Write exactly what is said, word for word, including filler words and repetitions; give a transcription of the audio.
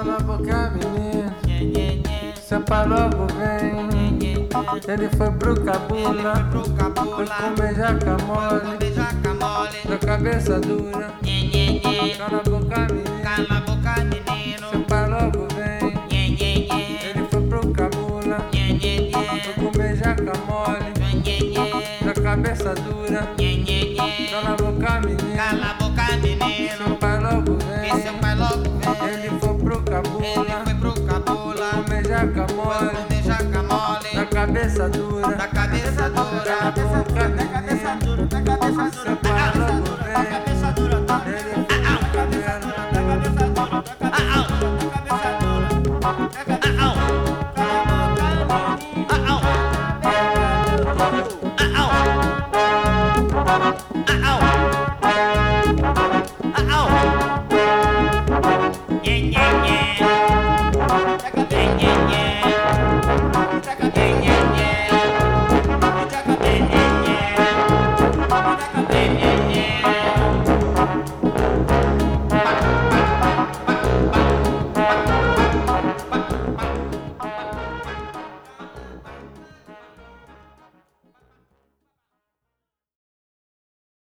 Cala a boca, menino. Seu pai logo vem. Ele foi pro cabula. Foi comer jaca mole. Da cabeça dura. Cala a boca, menino. Seu pai logo vem. Ele foi pro cabula. Foi comer jaca mole. Da cabeça dura. Cala a boca, menino. Cala a boca, menino. Seu pai logo vem. Que seu pai logo vem. Ele foi pro cabula. Ele foi pro cabula. Comer jaca Foi mole. comer jaca mole. Da cabeça dura. Da cabeça dura. Cala a boca, menino. Da cabeça Seu pai logo vem. Ele foi pro cabelo. Yeah, yeah, yeah.